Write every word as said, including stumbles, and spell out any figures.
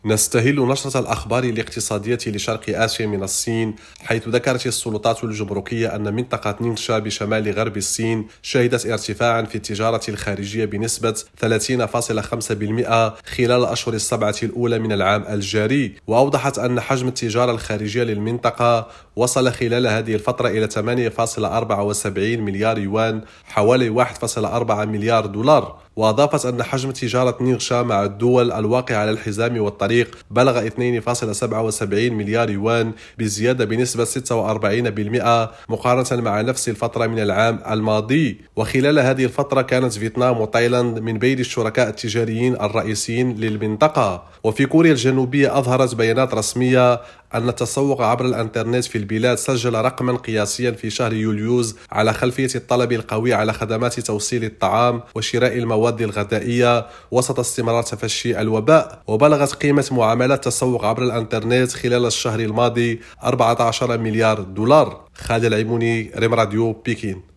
نستهل نشرة الأخبار الاقتصادية لشرق آسيا من الصين، حيث ذكرت السلطات الجمركية أن منطقة نينغشا بشمال غرب الصين شهدت ارتفاعا في التجارة الخارجية بنسبة ثلاثين فاصلة خمسة بالمئة خلال الأشهر السبعة الأولى من العام الجاري. وأوضحت أن حجم التجارة الخارجية للمنطقة وصل خلال هذه الفترة إلى ثمانية فاصلة أربعة وسبعين مليار يوان، حوالي واحد فاصلة أربعة مليار دولار. وأضافت أن حجم تجارة نينغشا مع الدول الواقعة على الحزام والطريق بلغ اثنين فاصلة سبعة وسبعين مليار يوان، بزيادة بنسبة ستة وأربعين بالمئة مقارنة مع نفس الفترة من العام الماضي. وخلال هذه الفترة كانت فيتنام وتايلاند من بين الشركاء التجاريين الرئيسيين للمنطقة. وفي كوريا الجنوبية أظهرت بيانات رسمية أن التسوق عبر الإنترنت في البلاد سجل رقما قياسيا في شهر يوليوز على خلفية الطلب القوي على خدمات توصيل الطعام وشراء المواد الغذائية وسط استمرار تفشي الوباء. وبلغت قيمة معاملات التسوق عبر الإنترنت خلال الشهر الماضي أربعة عشر مليار دولار. خالد العيموني، ريم راديو، بكين.